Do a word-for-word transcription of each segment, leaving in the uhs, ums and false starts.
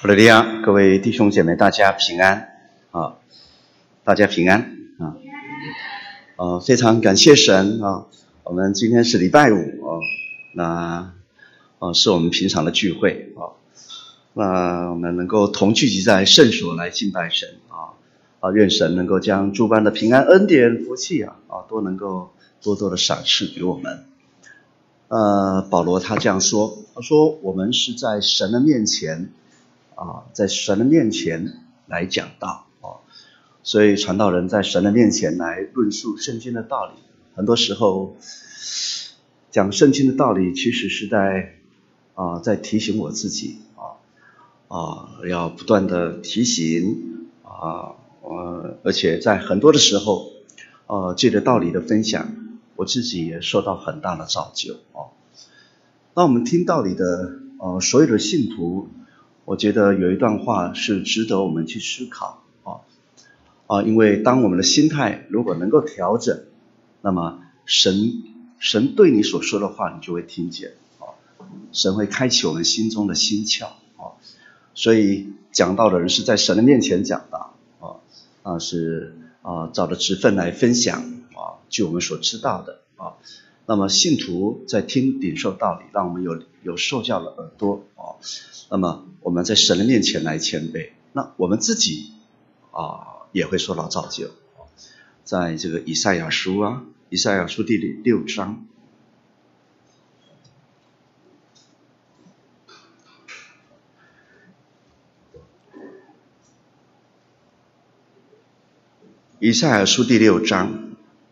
哈利路亚，各位弟兄姐妹，大家平安啊！大家平安啊！呃，非常感谢神啊！我们今天是礼拜五啊，那呃是我们平常的聚会啊，那我们能够同聚集在圣所来敬拜神啊啊！愿神能够将诸般的平安、恩典、福气啊啊都能够多多的赏赐给我们。呃，保罗他这样说，他说我们是在神的面前。啊，在神的面前来讲道啊，所以传道人在神的面前来论述圣经的道理。很多时候讲圣经的道理，其实是在啊，在提醒我自己啊啊，要不断的提醒啊，呃，而且在很多的时候，呃，借着道理的分享，我自己也受到很大的造就啊。那我们听道理的呃所有的信徒。我觉得有一段话是值得我们去思考啊啊，因为当我们的心态如果能够调整，那么神神对你所说的话，你就会听见啊，神会开启我们心中的心窍啊，所以讲道的人是在神的面前讲道啊啊是啊照着职分来分享啊，据我们所知道的啊。那么信徒在听领受道理，让我们有有受教的耳朵啊。那么我们在神的面前来谦卑，那我们自己啊也会受到造就。在这个以赛亚书啊，以赛亚书第六章，以赛亚书第六章。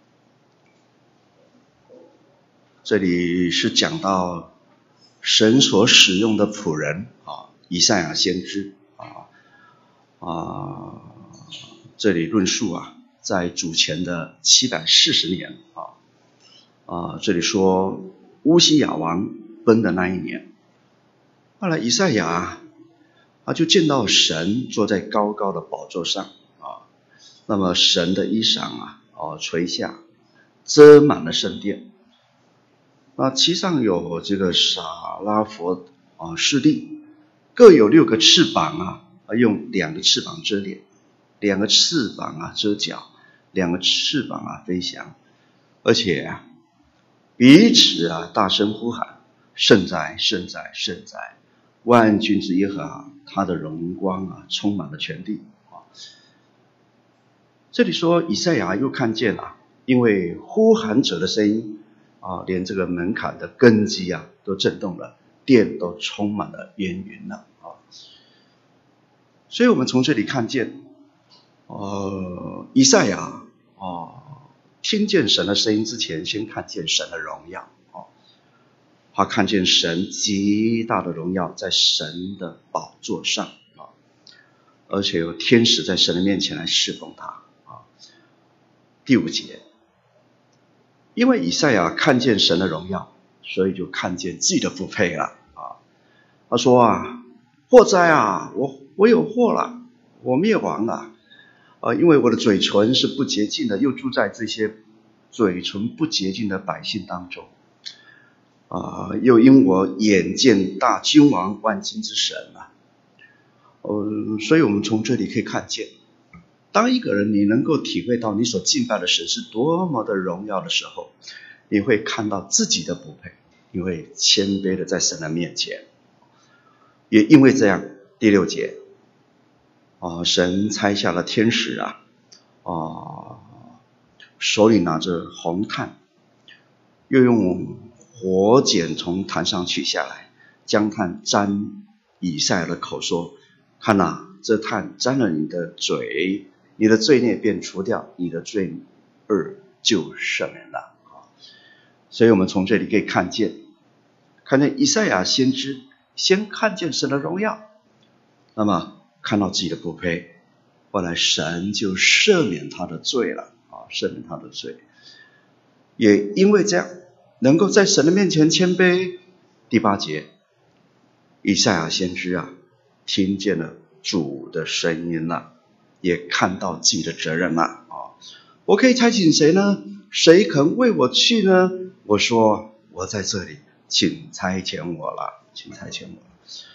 这里是讲到神所使用的仆人啊，以赛亚先知啊啊，这里论述啊，在主前的七百四十年啊啊，这里说乌西雅王崩的那一年，后来以赛亚他就见到神坐在高高的宝座上啊，那么神的衣裳啊啊垂下，遮满了圣殿。那其上有这个撒拉佛啊势力，各有六个翅膀啊，用两个翅膀遮脸，两个翅膀啊遮脚，两个翅膀啊飞翔，而且啊彼此啊大声呼喊：圣哉，圣哉，圣哉！万军之耶和华，他的荣光啊充满了全地啊。这里说以赛亚又看见啊，因为呼喊者的声音。啊，连这个门槛的根基啊都震动了，殿都充满了烟云了啊！所以我们从这里看见，呃，以赛亚啊，听见神的声音之前，先看见神的荣耀啊，他看见神极大的荣耀在神的宝座上啊，而且有天使在神的面前来侍奉他啊。第五节。因为以赛亚看见神的荣耀，所以就看见自己的不配了啊！他说啊，祸哉啊，我我有祸了，我灭亡了啊！因为我的嘴唇是不洁净的，又住在这些嘴唇不洁净的百姓当中啊！又因我眼见大君王万军之神啊！呃，所以我们从这里可以看见。当一个人你能够体会到你所敬拜的神是多么的荣耀的时候，你会看到自己的不配，你会谦卑的在神的面前。也因为这样，第六节啊，神差下了天使啊啊，手里拿着红炭，又用火剪从坛上取下来，将炭沾以赛亚的口说：看哪，这炭沾了你的嘴，你的罪孽便除掉，你的罪恶就赦免了啊！所以我们从这里可以看见，看见以赛亚先知先看见神的荣耀，那么看到自己的不配，后来神就赦免他的罪了啊，赦免他的罪。也因为这样，能够在神的面前谦卑。第八节，以赛亚先知啊，听见了主的声音了，也看到自己的责任了啊！我可以差遣谁呢？谁肯为我去呢？我说我在这里，请差遣我了，请差遣我了。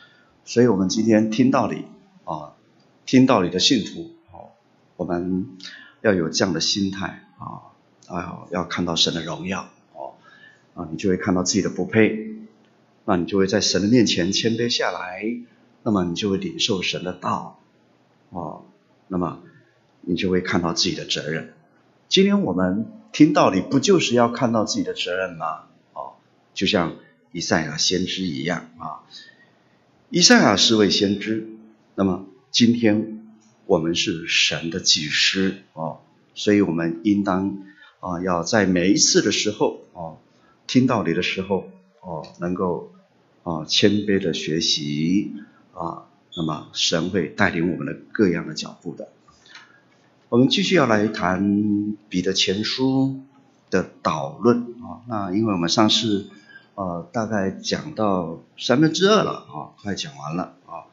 所以我们今天听道理啊，听道理的信徒啊，我们要有这样的心态啊，啊，要看到神的荣耀啊，啊，你就会看到自己的不配，那你就会在神的面前谦卑下来，那么你就会领受神的道啊，那么你就会看到自己的责任。今天我们听道理，不就是要看到自己的责任吗？哦，就像以赛亚先知一样啊。以赛亚是位先知，那么今天我们是神的祭司哦，所以我们应当啊，要在每一次的时候哦，听道理的时候哦，能够啊谦卑的学习啊，那么神会带领我们的各样的脚步的。我们继续要来谈彼得前书的导论啊，那因为我们上次呃大概讲到三分之二了啊，快讲完了啊。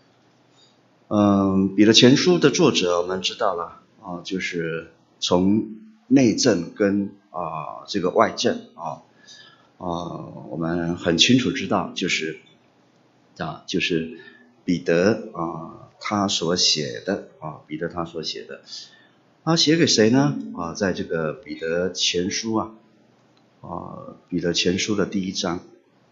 嗯，彼得前书的作者我们知道了啊，就是从内政跟啊这个外政啊啊，我们很清楚知道就是啊就是彼得啊。他所写的啊，彼得他所写的，他写给谁呢？啊，在这个彼得前书啊，啊，彼得前书的第一章，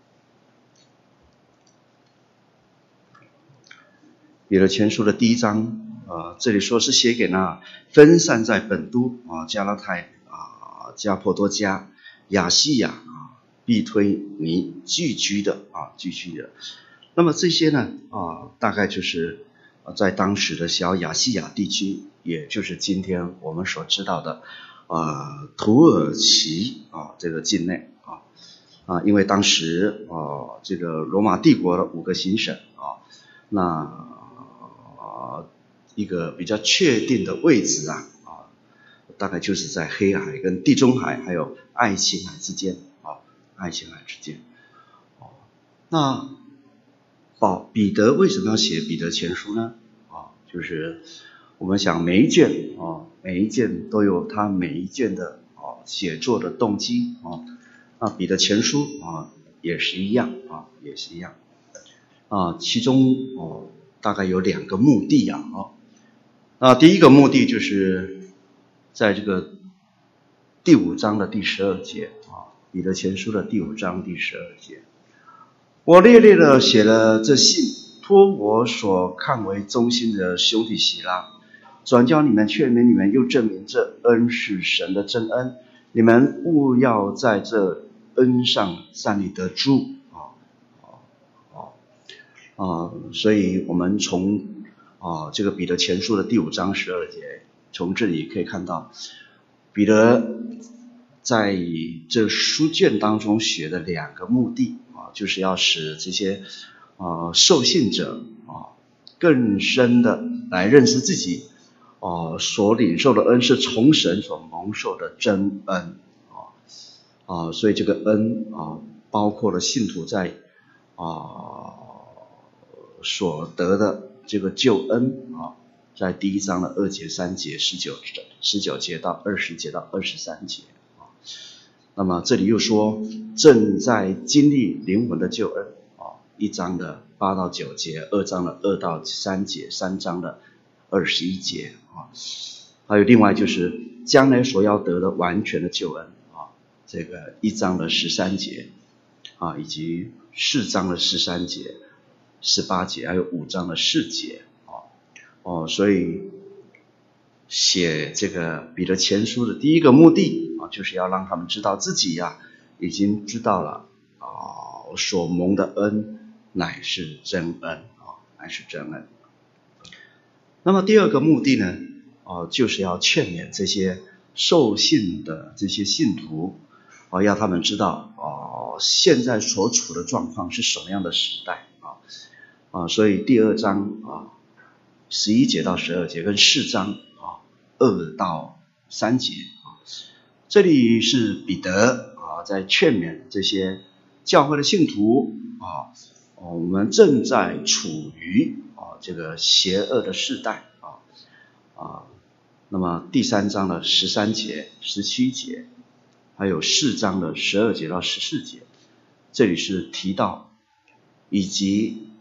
彼得前书的第一章啊，这里说是写给那分散在本都啊、加拉太啊、加波多家、亚细亚啊、必推尼寄居的啊，寄居的。那么这些呢啊，大概就是在当时的小亚细亚地区，也就是今天我们所知道的啊土耳其啊这个境内啊啊，因为当时啊这个罗马帝国的五个行省啊，那啊一个比较确定的位置啊啊，大概就是在黑海跟地中海还有爱琴海之间啊，爱琴海之间。哦，那保彼得为什么要写彼得前书呢？啊，就是我们想每一卷啊，每一件都有他每一件的啊写作的动机啊。那彼得前书啊也是一样啊，也是一样啊。其中哦大概有两个目的啊。哦，那第一个目的就是在这个第五章的第十二节啊，彼得前书的第五章第十二节。我略略的写了这信，托我所看为忠心的兄弟希拉，转教你们，劝勉你们，又证明这恩是神的真恩，你们务要在这恩上站立得住啊啊啊！所以我们从啊这个彼得前书的第五章十二节，从这里可以看到彼得在这书卷当中写的两个目的啊，就是要使这些啊受信者啊更深的来认识自己啊所领受的恩是从神所蒙受的真恩啊啊，所以这个恩啊包括了信徒在啊所得的这个救恩啊，在第一章的二节、三节、十九、十九节到二十节到二十三节。那么这里又说正在经历灵魂的救恩啊，一章的八到九节，二章的二到三节，三章的二十一节啊，还有另外就是将来所要得的完全的救恩啊，这个一章的十三节啊，以及四章的十三节、十八节，还有五章的四节啊哦，所以写这个彼得前书的第一个目的啊，就是要让他们知道自己呀、啊、已经知道了啊，所蒙的恩乃是真恩啊，乃是真恩。那么第二个目的呢，啊，就是要劝勉这些受信的这些信徒啊，要他们知道啊，现在所处的状况是什么样的时代啊啊，所以第二章啊，十一节到十二节跟四章啊二到三节啊，这里是彼得啊在劝勉这些教会的信徒啊，我们正在处于啊这个邪恶的世代啊啊，那么第三章的十三节、十七节，还有四章的十二节到十四节，这里是提到以及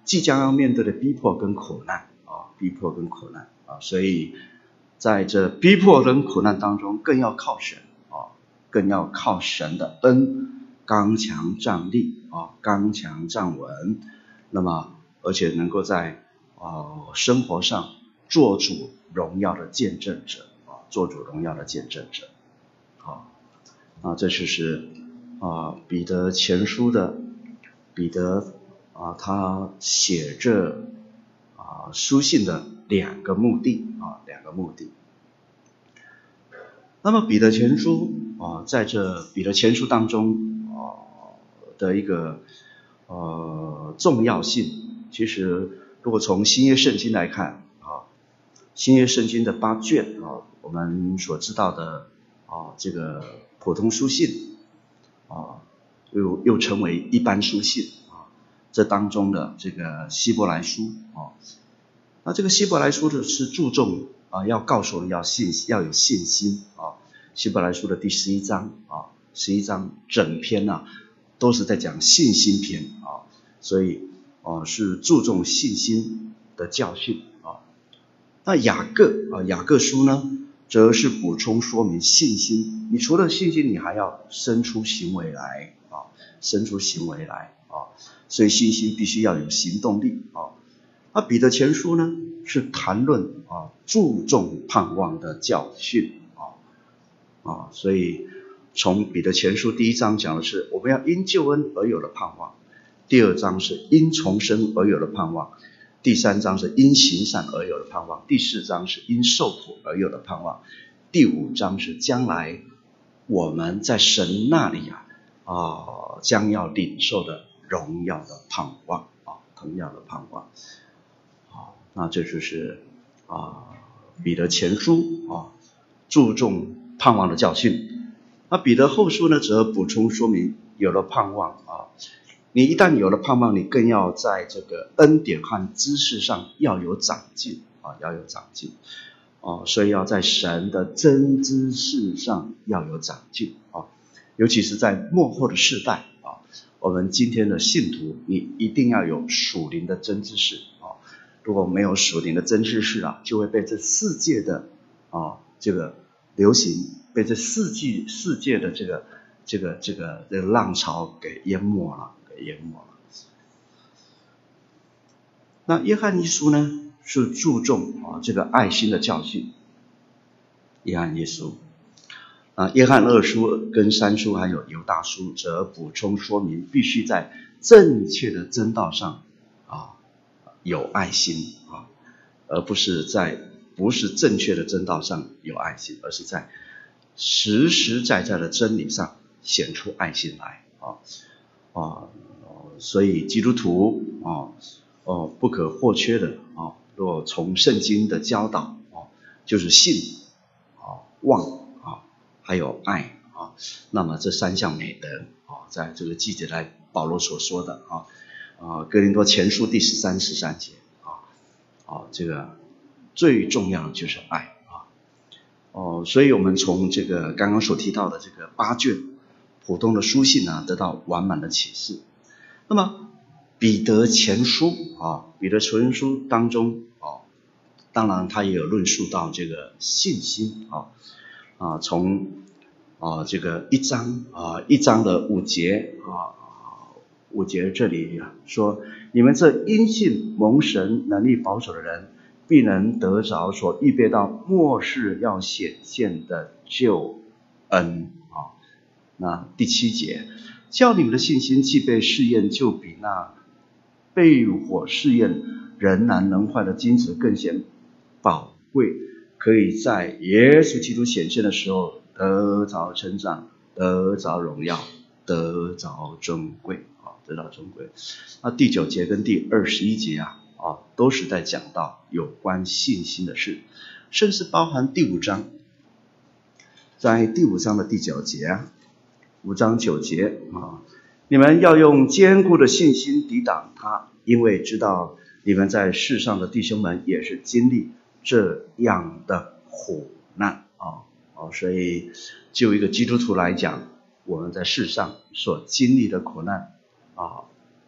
即将要面对的逼迫跟苦难啊，逼迫跟苦难啊，所以在这逼迫跟苦难当中，更要靠神啊，更要靠神的恩，刚强站立啊，刚强站稳。那么，而且能够在啊生活上做主荣耀的见证者啊，做主荣耀的见证者啊，啊，这就是啊彼得前书的彼得啊，他写这啊书信的两个目的啊，两个目的。那么彼得前书啊，在这彼得前书当中啊的一个呃重要性，其实如果从新约圣经来看啊，新约圣经的八卷啊，我们所知道的啊这个普通书信啊，又又称为一般书信啊，这当中的这个希伯来书啊，那这个希伯来书的是注重啊，要告诉人要信要有信心啊。希伯来书的第十一章啊，十一章整篇啊都是在讲信心篇啊，所以啊是注重信心的教训啊。那雅各啊雅各书呢，则是补充说明信心，你除了信心，你还要生出行为来啊，生出行为来啊，所以信心必须要有行动力啊。那彼得前书呢，是谈论啊注重盼望的教训啊啊，所以从彼得前书第一章讲的是我们要因救恩而有的盼望，第二章是因重生而有的盼望，第三章是因行善而有的盼望，第四章是因受苦而有的盼望，第五章是将来我们在神那里啊啊将要领受的荣耀的盼望啊，荣耀的盼望。那这就是啊彼得前书啊注重盼望的教训。那彼得后书呢，则补充说明有了盼望啊，你一旦有了盼望，你更要在这个恩典和知识上要有长进啊，要有长进啊，所以要在神的真知识上要有长进啊，尤其是在末后的世代啊，我们今天的信徒，你一定要有属灵的真知识啊。如果没有属灵的真知识啊，就会被这世界的啊这个流行，被这世纪世界的这个这个这个这个浪潮给淹没了，给淹没了。那约翰一书呢，是注重啊这个爱心的教训。约翰一书啊，约翰二书跟三书还有犹大书，则补充说明必须在正确的真道上啊。有爱心啊，而不是在不是正确的真道上有爱心，而是在实实在在的真理上显出爱心来啊啊！所以基督徒啊哦不可或缺的啊，若从圣经的教导啊，就是信啊、望啊，还有爱啊，那么这三项美德啊，在这个记载来保罗所说的啊。啊，哥林多前书第十三、十三节啊，啊，这个最重要的就是爱啊，哦，所以我们从这个刚刚所提到的这个八卷普通的书信呢，得到完满的启示。那么彼得前书啊，彼得前书当中啊，当然他也有论述到这个信心啊啊，从啊这个一章啊一章的五节啊。五节这里说，你们这因信蒙神能力保守的人，必能得着所预备到末世要显现的救恩啊。那第七节，叫你们的信心既被试验，就比那被火试验仍然能坏的金子更显宝贵，可以在耶稣基督显现的时候得着称赞，得着荣耀，得着尊贵。得到尊贵。那第九节跟第二十一节啊，啊都是在讲到有关信心的事，甚至包含第五章，在第五章的第九节啊，五章九节啊，你们要用坚固的信心抵挡他，因为知道你们在世上的弟兄们也是经历这样的苦难啊，哦，所以就一个基督徒来讲，我们在世上所经历的苦难。啊，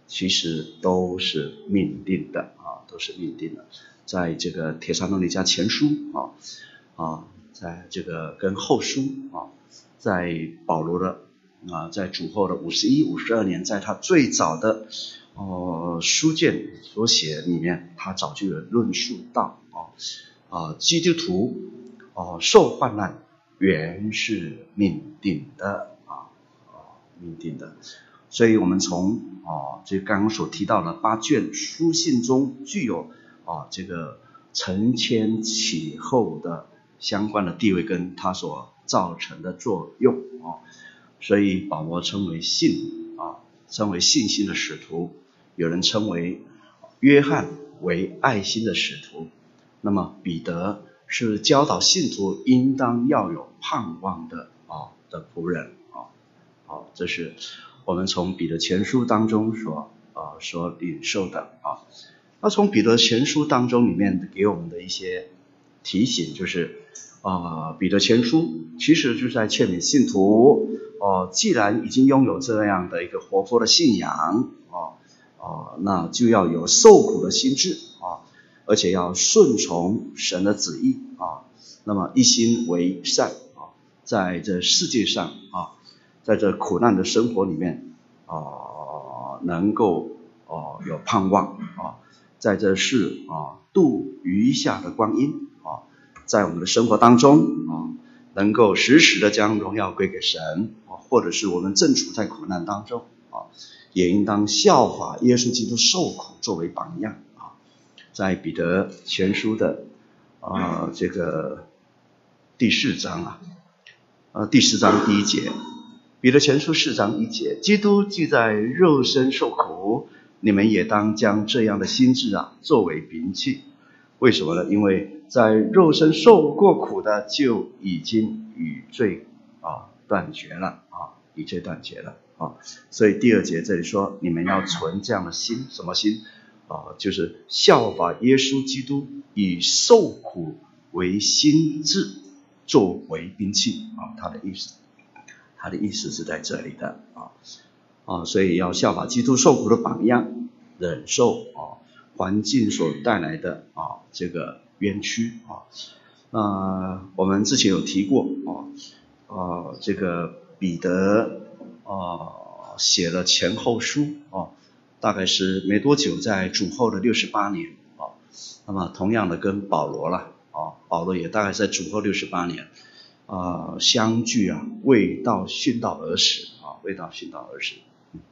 其实都是命定的啊，都是命定的。在这个帖撒罗尼迦前书啊啊，在这个跟后书啊，在保罗的啊，在主后的五十一、五十二年，在他最早的呃书卷所写里面，他早就有论述到啊啊，基督徒哦、呃、受患难原是命定的啊啊命定的。所以我们从啊这刚刚所提到的八卷书信中具有啊这个承前启后的相关的地位跟它所造成的作用啊，所以保罗称为信啊，称为信心的使徒，有人称为约翰为爱心的使徒，那么彼得是教导信徒应当要有盼望的啊的仆人啊，好，这是我们从彼得前书当中所呃所领受的啊。那从彼得前书当中里面给我们的一些提醒，就是啊、呃，彼得前书其实就是在劝勉信徒哦、呃，既然已经拥有这样的一个活泼的信仰啊啊、呃，那就要有受苦的心志啊，而且要顺从神的旨意啊，那么一心为善啊，在这世界上啊，在这苦难的生活里面啊、呃，能够哦、呃、有盼望啊。在这世啊度余下的光阴啊，在我们的生活当中啊，能够时时的将荣耀归给神啊，或者是我们正处在苦难当中啊，也应当效法耶稣基督受苦作为榜样啊。在彼得前书的啊这个第四章啊，呃第四章第一节，彼得前书四章一节，基督既在肉身受苦，你们也当将这样的心志啊作为摒弃。为什么呢？因为在肉身受过苦的就已经与罪啊断绝了啊，与罪断绝了啊。所以第二节这里说，你们要存这样的心，什么心啊？就是效法耶稣基督，以受苦为心志，作为摒弃啊。他的意思，他的意思是在这里的啊。啊，所以要效法基督受苦的榜样，忍受啊环境所带来的啊这个冤屈啊。那、呃、我们之前有提过啊，啊这个彼得啊写了前后书啊，大概是没多久，在主后的六十八年啊。那么同样的跟保罗了啊，保罗也大概在主后六十八年啊相距啊未到殉道而死啊，未到殉道而死。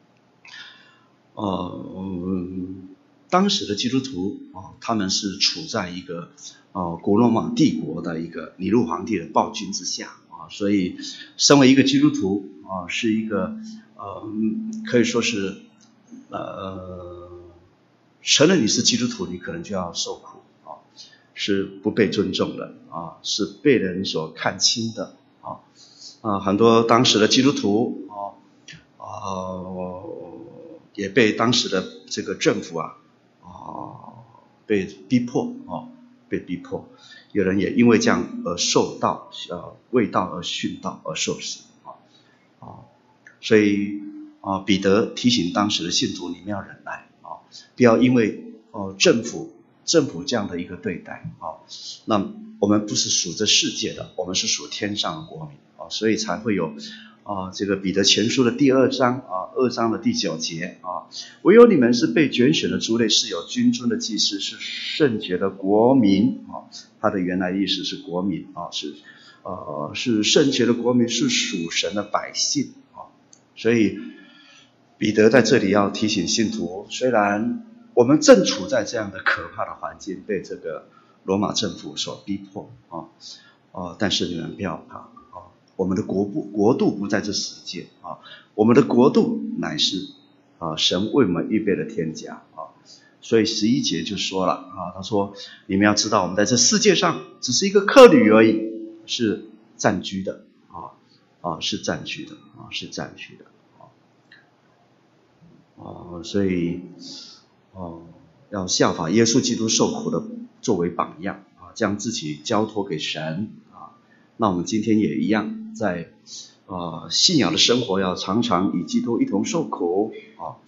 呃，嗯，当时的基督徒啊，他们是处在一个呃古罗马帝国的一个尼禄皇帝的暴君之下啊，所以身为一个基督徒啊，是一个呃可以说是呃承认你是基督徒，你可能就要受苦啊，是不被尊重的啊，是被人所看轻的啊啊，很多当时的基督徒啊啊。也被当时的这个政府啊，啊被逼迫啊，被逼迫，有人也因为这样而受到呃为道而殉道而受死啊啊，所以啊彼得提醒当时的信徒，你们要忍耐啊，不要因为哦、呃、政府政府这样的一个对待啊，那我们不是属这世界的，我们是属天上的国民啊，所以才会有。啊，这个彼得前书的第二章啊，二章的第九节啊，唯有你们是被拣选的族类，是有君尊的祭司，是圣洁的国民啊。它的原来意思是国民啊，是呃是圣洁的国民，是属神的百姓啊。所以彼得在这里要提醒信徒，虽然我们正处在这样的可怕的环境，被这个罗马政府所逼迫啊啊，但是你们不要怕。我们的国不国度不在这世界啊，我们的国度乃是啊神为我们预备的天家啊，所以十一节就说了啊，他说你们要知道，我们在这世界上只是一个客旅而已，是暂居的啊啊是暂居的啊是暂居的啊啊，所以哦、啊、要效法耶稣基督受苦的作为榜样啊，将自己交托给神啊，那我们今天也一样。在呃信仰的生活要常常与基督一同受苦啊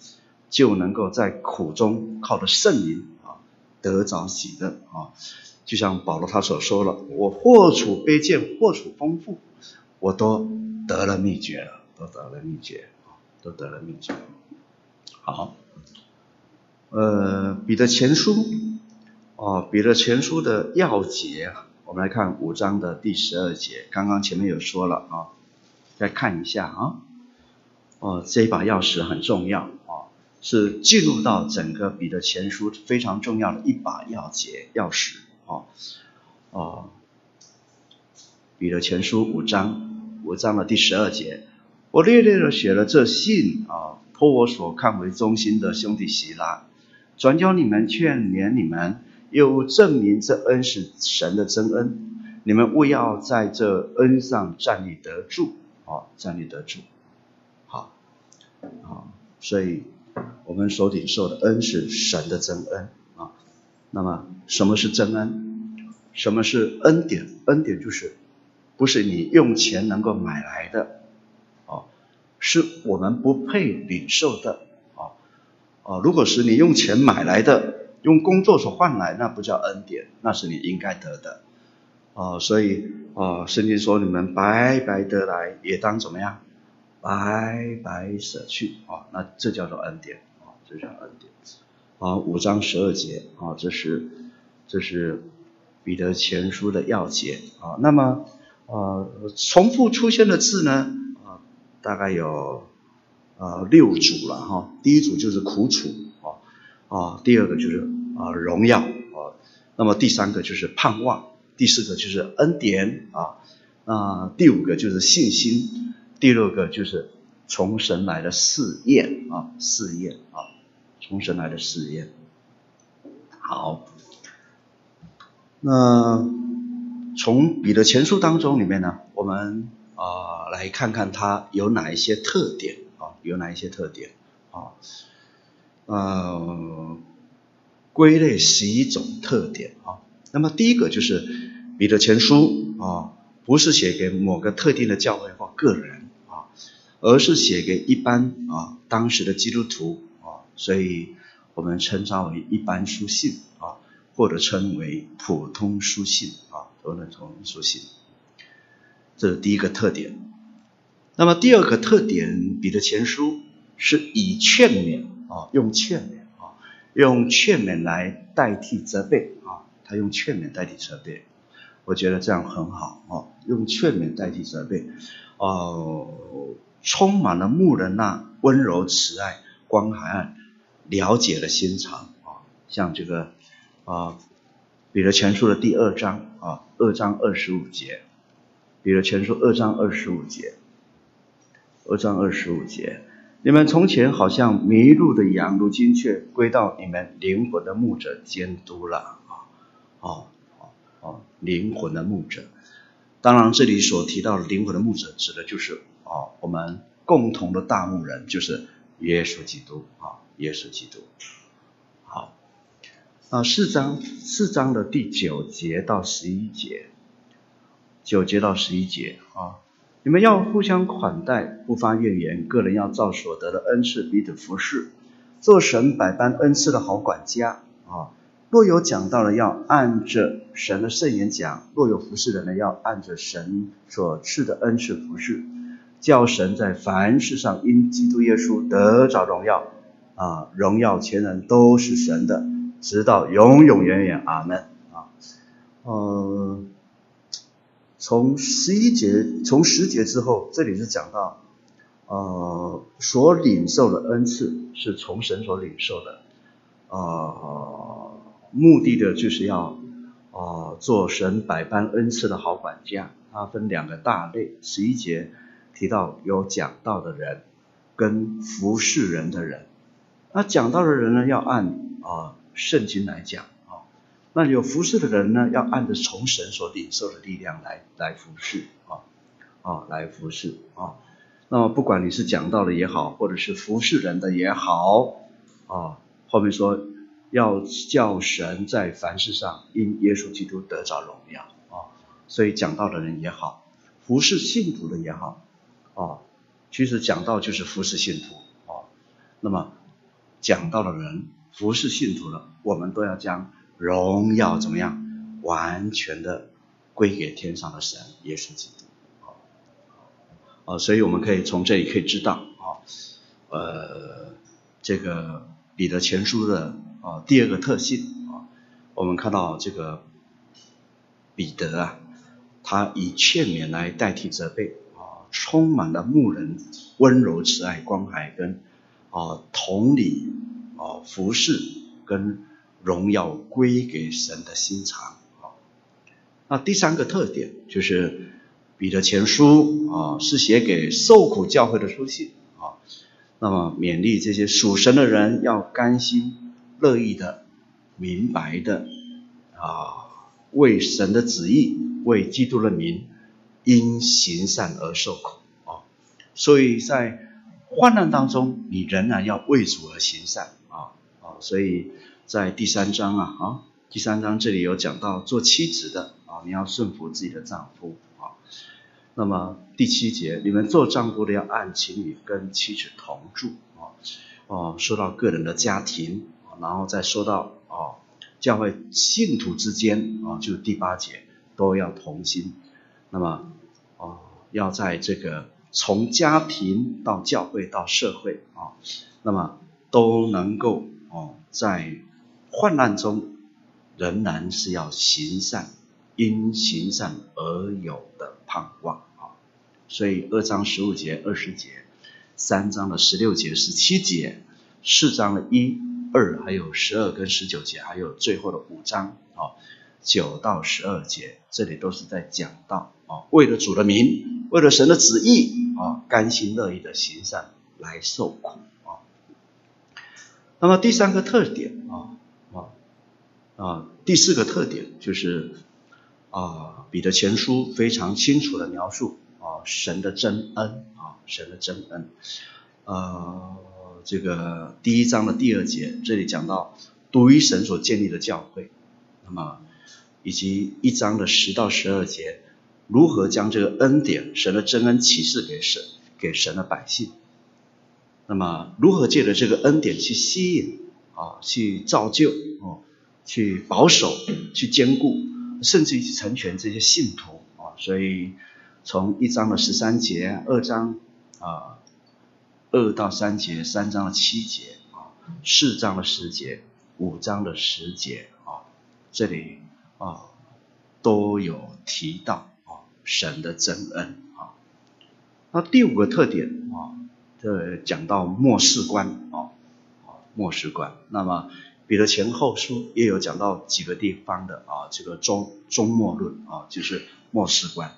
就能够在苦中靠着圣灵啊得着喜乐啊。就像保罗他所说了，我或处卑贱，或处丰富，我都得了秘诀了，都得了秘诀，都得了秘诀。好，呃，彼得前书，哦，彼得前书的要节，我们来看五章的第十二节，刚刚前面有说了啊，再看一下啊，哦，这一把钥匙很重要啊，是进入到整个彼得前书非常重要的一把要节钥匙啊，哦，彼得前书五章，五章的第十二节，我略略的写了这信啊，托我所看为忠心的兄弟希拉，转教你们，劝勉你们，又证明这恩是神的真恩，你们务要在这恩上站立得住啊，站立得住。好，好，所以我们所领受的恩是神的真恩啊。那么什么是真恩？什么是恩典？恩典就是不是你用钱能够买来的啊，是我们不配领受的啊啊！如果是你用钱买来的，用工作所换来，那不叫恩典，那是你应该得的啊。所以啊，圣经说你们白白得来，也当怎么样？白白舍去啊，那这叫做恩典啊，这叫恩典啊。五章十二节啊，这是这是彼得前书的要节啊。那么呃，重复出现的字呢啊，大概有呃六组了哈。第一组就是苦楚啊啊，第二个就是啊荣耀啊，那么第三个就是盼望，第四个就是恩典啊啊，第五个就是信心。第六个就是从神来的试验啊，试验啊，从神来的试验。好，那从彼得前书当中里面呢，我们啊、呃、来看看它有哪一些特点啊，有哪一些特点啊？呃，归类十一种特点啊。那么第一个就是彼得前书啊，不是写给某个特定的教会或个人。而是写给一般啊当时的基督徒啊，所以我们称它为一般书信啊，或者称为普通书信啊，普通书信。这是第一个特点。那么第二个特点，彼得前书是以劝勉啊，用劝勉啊，用劝勉来代替责备啊，他用劝勉代替责备，我觉得这样很好啊，用劝勉代替责备，哦、呃。充满了牧人那温柔慈爱光海岸了解的心肠啊，像这个啊彼得前书的第二章啊二章二十五节，彼得前书二章二十五节，二章二十五节，你们从前好像迷路的羊，如今却归到你们灵魂的牧者监督了啊哦哦灵魂的牧者。当然这里所提到的灵魂的牧者指的就是啊，我们共同的大牧人就是耶稣基督啊，耶稣基督。好，啊，四章四章的第九节到十一节，九节到十一节啊，你们要互相款待，不发怨言，个人要照所得的恩赐彼此服侍，做神百般恩赐的好管家啊。若有讲道的，要按着神的圣言讲；若有服侍的呢，要按着神所赐的恩赐服侍。叫神在凡事上因基督耶稣得着荣耀啊，荣耀全人都是神的，直到永永远远，阿们啊。呃，从十一节，从十节之后，这里是讲到呃所领受的恩赐是从神所领受的，呃，目的的就是要呃做神百般恩赐的好管家。它分两个大类，十一节提到有讲道的人跟服侍人的人。那讲道的人呢，要按啊、呃、圣经来讲啊；那有服侍的人呢，要按着从神所领受的力量来来服侍啊啊来服侍啊。那么不管你是讲道的也好，或者是服侍人的也好啊，后面说要叫神在凡事上因耶稣基督得着荣耀啊。所以讲道的人也好，服侍信徒的也好啊，其实讲道就是服侍信徒啊。那么讲道的人，服侍信徒的，我们都要将荣耀怎么样完全的归给天上的神耶稣基督。啊，所以我们可以从这里可以知道啊，呃，这个彼得前书的啊第二个特性啊，我们看到这个彼得啊，他以劝勉来代替责备啊，充满了牧人温柔慈爱关怀跟啊同理啊服侍跟荣耀归给神的心肠啊。那第三个特点就是彼得前书啊是写给受苦教会的书信啊，那么勉励这些属神的人要甘心乐意的明白的啊为神的旨意为基督的名因行善而受苦啊，所以在患难当中你仍然要为主而行善啊啊，所以在第三章啊啊第三章这里有讲到做妻子的啊，你要顺服自己的丈夫啊。那么第七节，你们做丈夫的要按情理跟妻子同住啊，哦，说到个人的家庭，然后再说到哦，教会信徒之间啊，就是第八节都要同心。那么哦，要在这个从家庭到教会到社会啊，那么都能够哦，在患难中仍然是要行善，因行善而有的盼望。所以二章十五节、二十节，三章的十六节、十七节，四章的一、二，还有十二跟十九节，还有最后的五章啊，九到十二节，这里都是在讲到啊，为了主的名，为了神的旨意啊，甘心乐意的行善来受苦啊。那么第三个特点啊啊啊，第四个特点就是啊，彼得前书非常清楚的描述。啊，神的真恩啊，神的真恩，呃，这个第一章的第二节，这里讲到独一神所建立的教会，那么以及一章的十到十二节，如何将这个恩典、神的真恩启示给神、给神的百姓，那么如何借着这个恩典去吸引啊，去造就哦，去保守、去坚固，甚至去成全这些信徒啊，所以。从一章的十三节，二章啊二到三节，三章的七节啊，四章的十节，五章的十节啊，这里啊都有提到啊神的真恩啊。那第五个特点啊，这讲到末世观啊，末世观。那么彼得前后书也有讲到几个地方的啊，这个终终末论啊，就是末世观。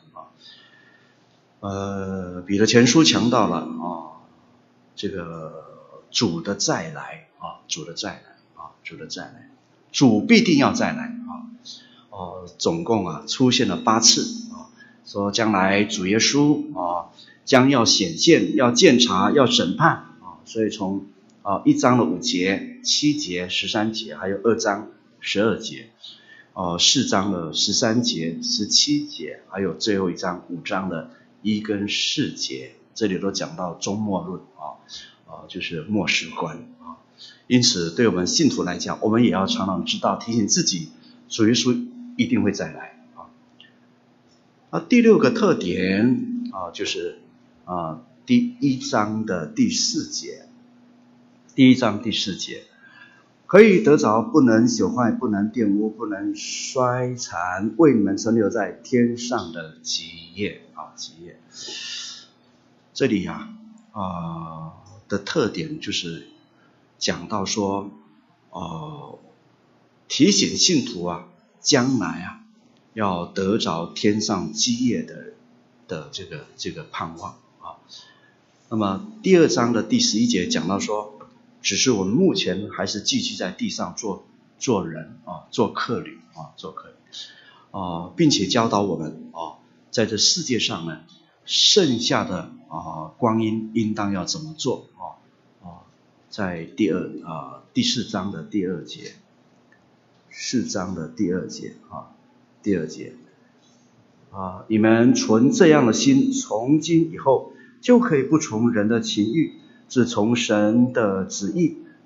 呃，彼得前书强调了啊，这个主的再来啊，主的再来啊，主的再来，主必定要再来啊，哦，总共啊出现了八次啊，说将来主耶稣啊将要显现，要鉴察，要审判啊，所以从啊一章的五节、七节、十三节，还有二章十二节，哦、啊，四章的十三节、十七节，还有最后一章五章的。一跟四节，这里都讲到终末论啊，啊，就是末世观啊。因此，对我们信徒来讲，我们也要常常知道，提醒自己，主耶稣一定会再来啊。那第六个特点啊，就是啊，第一章的第四节，第一章第四节，可以得着不能朽坏、不能玷污、不能衰残，为你们存留在天上的基业啊，基业。这里啊啊、呃、的特点就是讲到说，呃，提醒信徒啊，将来啊要得着天上基业的的这个这个盼望啊。那么第二章的第十一节讲到说。只是我们目前还是继续在地上做做人啊，做客旅啊，做客旅啊，并且教导我们啊，在这世界上呢，剩下的啊光阴应当要怎么做啊啊，在第二啊第四章的第二节，四章的第二节啊，第二节啊，你们存这样的心，从今以后就可以不从人的情欲。只从神的旨意，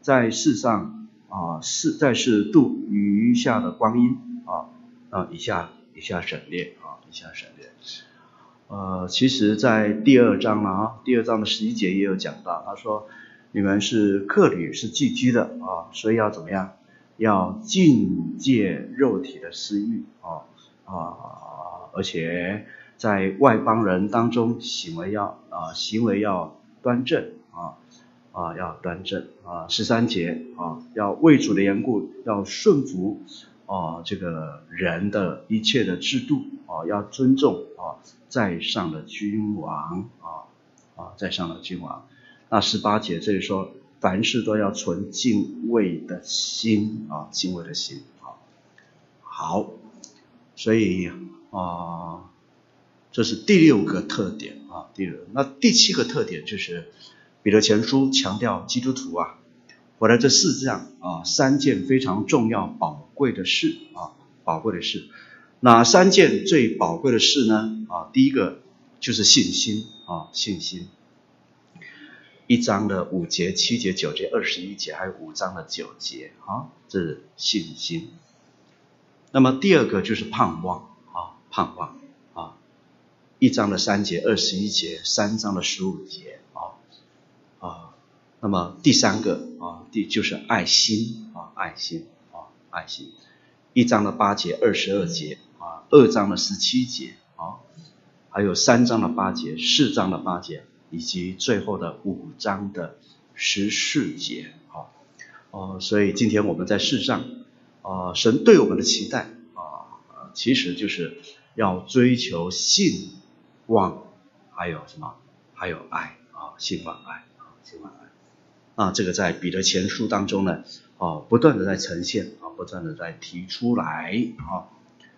在世上啊，世在世度余下的光阴啊啊，以下以下省略啊，以下省略。呃，其实，在第二章啊，第二章的十一节也有讲到，他说你们是客旅，是寄居的啊，所以要怎么样？要禁戒肉体的私欲啊啊，而且在外邦人当中行为要啊行为要端正啊啊要端正啊。十三节啊，要为主的缘故要顺服啊这个人的一切的制度啊，要尊重啊在上的君王啊啊在上的君王。那十八节这里说，凡事都要存敬畏的心啊，敬畏的心啊。好，所以啊，这是第六个特点啊，第六。那第七个特点就是彼得前书强调基督徒啊，活在这世上啊，三件非常重要宝贵的事啊，宝贵的事。哪三件最宝贵的事呢？啊，第一个就是信心啊，信心。一章的五节、七节、九节、二十一节，还有五章的九节啊，这是信心。那么第二个就是盼望啊，盼望啊，一章的三节、二十一节，三章的十五节啊啊。那么第三个啊，第就是爱心啊，爱心啊，爱心。一章的八节、二十二节啊，二章的十七节啊，还有三章的八节、四章的八节。以及最后的五章的十四节啊，哦，所以今天我们在世上啊，神对我们的期待啊，其实就是要追求信望，还有什么？还有爱啊，信望爱啊，信望爱。啊，这个在彼得前书当中呢，啊，不断的在呈现啊，不断的在提出来啊，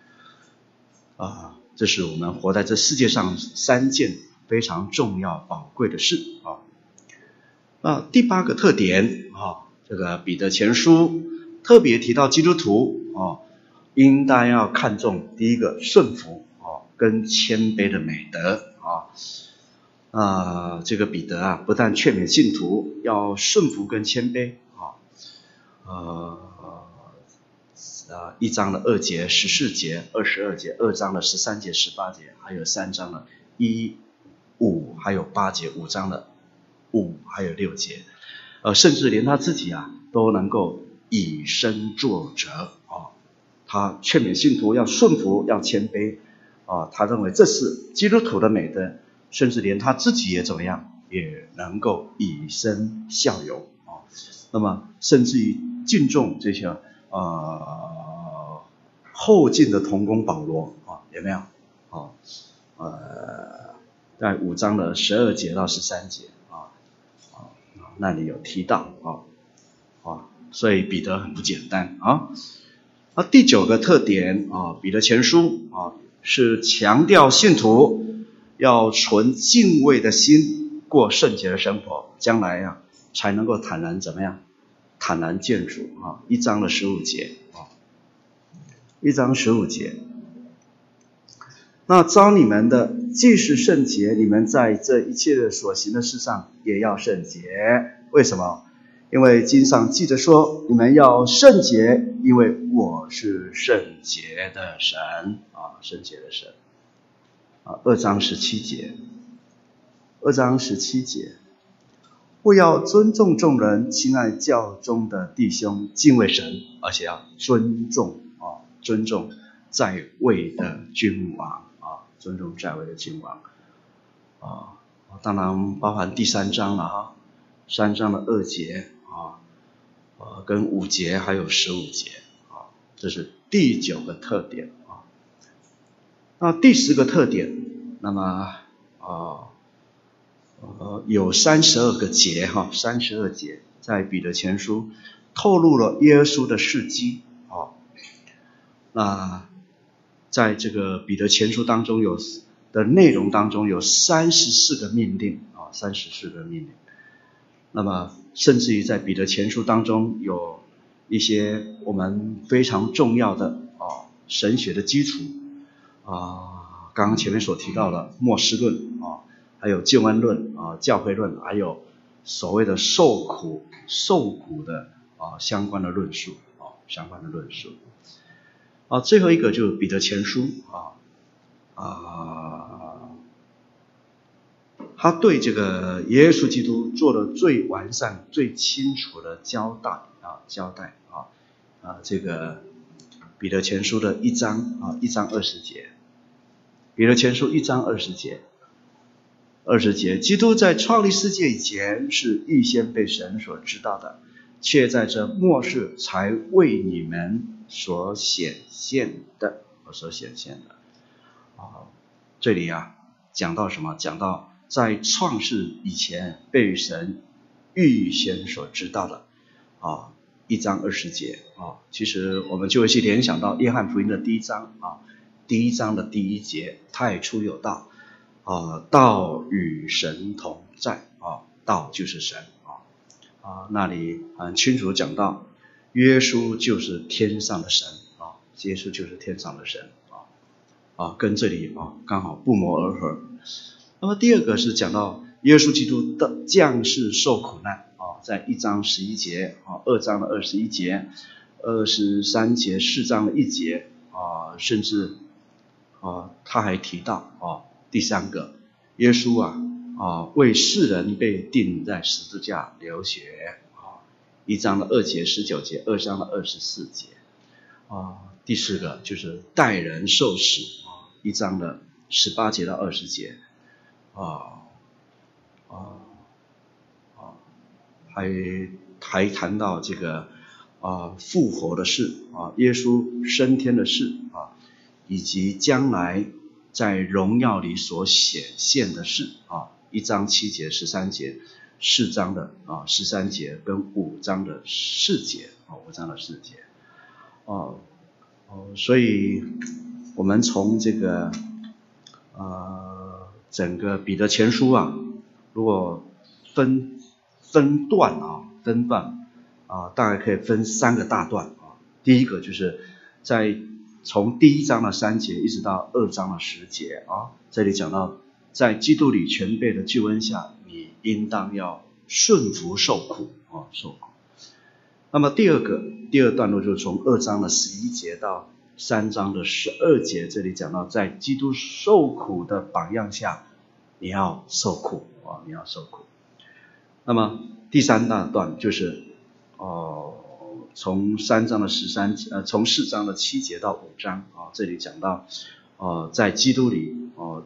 啊，这是我们活在这世界上三件非常重要宝贵的事啊。那第八个特点啊，这个彼得前书特别提到基督徒啊，应当要看重第一个顺服啊跟谦卑的美德啊。啊，这个彼得啊，不但劝勉信徒要顺服跟谦卑啊，呃呃，一章的二节、十四节、二十二节，二章的十三节、十八节，还有三章的一。五还有八节，五章的五还有六节，呃，甚至连他自己啊都能够以身作则啊。他劝勉信徒要顺服，要谦卑啊。他认为这是基督徒的美德，甚至连他自己也怎么样，也能够以身效尤啊。那么，甚至于敬重这些呃后进的同工保罗啊，有没有啊？呃。在五章的十二节到十三节啊啊，那里有提到啊啊，所以彼得很不简单啊。那第九个特点啊，彼得前书啊是强调信徒要存敬畏的心，过圣洁的生活，将来啊才能够坦然怎么样？坦然见主啊。一章的十五节啊，一章十五节。那召你们的既是圣洁，你们在这一切的所行的事上也要圣洁。为什么？因为经上记着说，你们要圣洁，因为我是圣洁的神啊，圣洁的神啊。二章十七节，二章十七节，不要尊重众人，亲爱教中的弟兄，敬畏神，而且要尊重啊，尊重在位的君王。尊重在位的君王啊，当然包含第三章了哈，三章的二节啊，呃，跟五节还有十五节啊，这是第九个特点啊。那第十个特点，那么啊呃有三十二个节哈，三十二节在彼得前书透露了耶稣的事迹啊，那。在这个彼得前书当中有的内容当中有三十四个命令啊，三十四个命令。那么甚至于在彼得前书当中有一些我们非常重要的啊神学的基础啊，刚刚前面所提到的末世论啊，还有救恩论啊、教会论，还有所谓的受苦受苦的啊相关的论述啊相关的论述啊。最后一个就是彼得前书啊啊，他对这个耶稣基督做了最完善最清楚的交代啊交代啊啊这个彼得前书的一章啊一章二十节，彼得前书一章二十节。二十节，基督在创立世界以前是预先被神所知道的，却在这末世才为你们所显现的，所显现的。啊，这里啊讲到什么？讲到在创世以前被神预先所知道的啊，一章二十节啊。其实我们就会去联想到约翰福音的第一章啊，第一章的第一节，太初有道。啊，道与神同在啊，道就是神啊啊，那里很清楚讲到，耶稣就是天上的神啊，耶稣就是天上的神啊啊，跟这里啊刚好不谋而合。那么第二个是讲到耶稣基督的降世受苦难啊，在一章十一节啊，二章的二十一节，二十三节，四章的一节啊，甚至啊他还提到啊。第三个，耶稣啊啊为世人被钉在十字架流血啊，一章的二节十九节，二章的二十四节啊。第四个就是代人受死啊，一章的十八节到二十节啊啊啊，还还谈到这个啊复活的事啊，耶稣升天的事啊，以及将来在荣耀里所显现的事啊，一章七节十三节，四章的啊十三节跟五章的四节啊，五章的四节哦哦，所以我们从这个呃整个彼得前书啊，如果分分段啊分段啊，大概可以分三个大段啊。第一个就是在从第一章的三节一直到二章的十节啊，这里讲到在基督里全备的救恩下，你应当要顺服受苦啊，受苦。那么第二个第二段落就是从二章的十一节到三章的十二节，这里讲到在基督受苦的榜样下，你要受苦啊，你要受苦。那么第三大段就是哦。从三章的十三呃，从四章的七节到五章啊，这里讲到呃，在基督里哦、呃，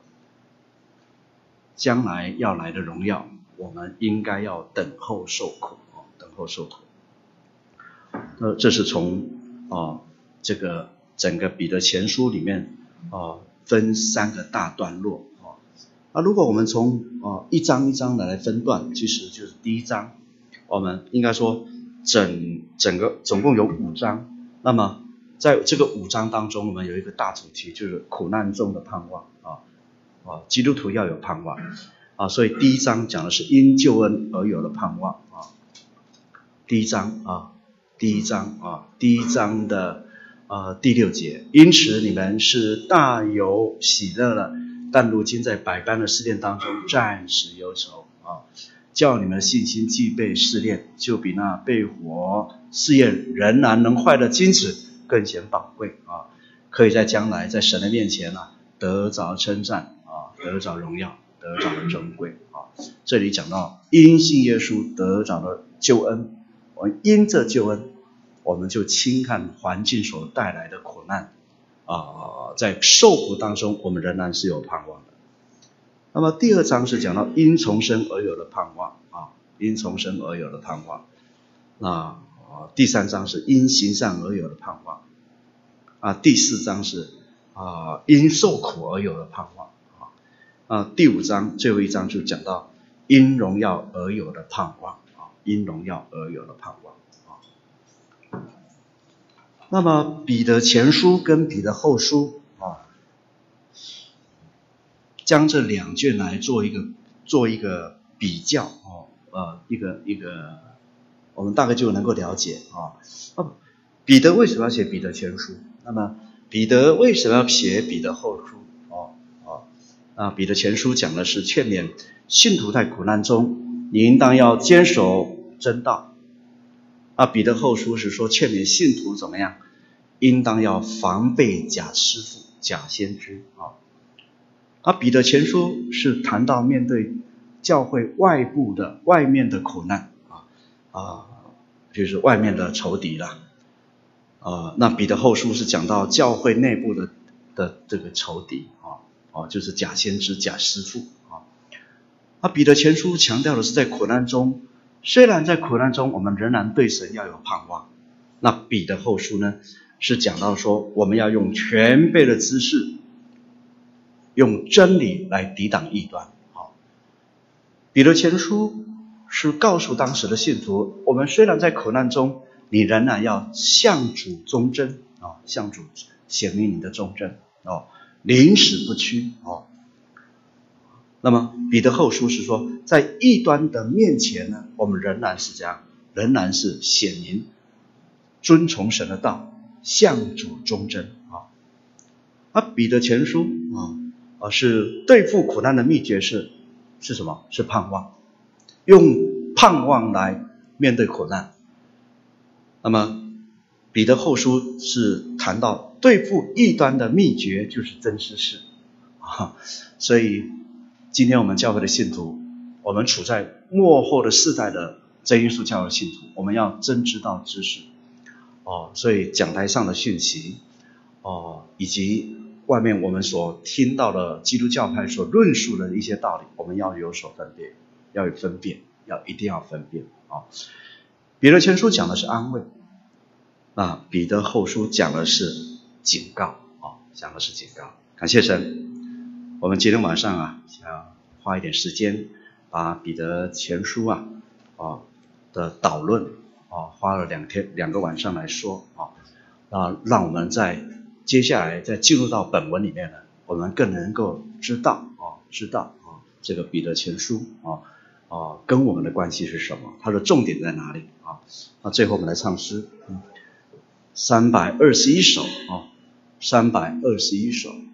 将来要来的荣耀，我们应该要等候受苦啊，等候受苦。呃，这是从啊、呃、这个整个彼得前书里面啊、呃、分三个大段落啊。那如果我们从啊、呃、一章一章的来分段，其实就是第一章，我们应该说。整整个总共有五章，那么在这个五章当中，我们有一个大主题，就是苦难中的盼望啊啊，基督徒要有盼望啊，所以第一章讲的是因救恩而有的盼望啊。第一章啊，第一章啊，第一章的呃第六节，因此你们是大有喜乐了，但如今在百般的试炼当中，暂时忧愁啊。叫你们的信心既被试炼，就比那被火试验仍然能坏的金子更显宝贵啊！可以在将来在神的面前啊得着称赞啊，得着荣耀，得着的珍贵啊！这里讲到因信耶稣得着的救恩，我们因这救恩，我们就轻看环境所带来的苦难啊，在受苦当中，我们仍然是有盼望的。那么第二章是讲到因重生而有的盼望啊，因重生而有的盼望。那啊第三章是因行善而有的盼望啊，第四章是啊因受苦而有的盼望啊啊第五章最后一章就讲到因荣耀而有的盼望啊，因荣耀而有的盼望啊。那么彼得前书跟彼得后书啊。将这两卷来做一个做一个比较哦，呃，一个一个，我们大概就能够了解啊。哦，彼得为什么要写彼得前书？那么彼得为什么要写彼得后书？哦哦，啊，彼得前书讲的是劝勉信徒在苦难中你应当要坚守真道。啊，彼得后书是说劝勉信徒怎么样，应当要防备假师傅、假先知啊。啊，彼得前书是谈到面对教会外部的、外面的苦难啊啊，就是外面的仇敌啦。啊，那彼得后书是讲到教会内部的的这个仇敌啊，哦，就是假先知、假师傅啊。那彼得前书强调的是在苦难中，虽然在苦难中我们仍然对神要有盼望。那彼得后书呢，是讲到说我们要用全备的知识，用真理来抵挡异端。好，彼得前书是告诉当时的信徒，我们虽然在苦难中，你仍然要向主忠贞啊，向主显明你的忠贞哦，临死不屈哦。那么彼得后书是说，在异端的面前呢，我们仍然是这样，仍然是显明遵从神的道，向主忠贞啊。而彼得前书啊。啊，是对付苦难的秘诀是是什么？是盼望，用盼望来面对苦难。那么彼得后书是谈到对付异端的秘诀就是真知识啊，所以今天我们教会的信徒，我们处在末后的世代的真耶稣教会的信徒，我们要真知道知识哦，所以讲台上的讯息哦，以及外面我们所听到的基督教派所论述的一些道理，我们要有所分辨，要有分辨，要一定要分辨啊。彼得前书讲的是安慰，那彼得后书讲的是警告啊，讲的是警告。感谢神，我们今天晚上啊，想花一点时间把彼得前书啊啊的导论啊，花了两天两个晚上来说啊，那让我们在接下来在进入到本文里面呢，我们更能够知道啊，知道啊，这个彼得前书啊啊跟我们的关系是什么，它的重点在哪里啊？那最后我们来唱诗，嗯，三百二十一首啊，三百二十一首。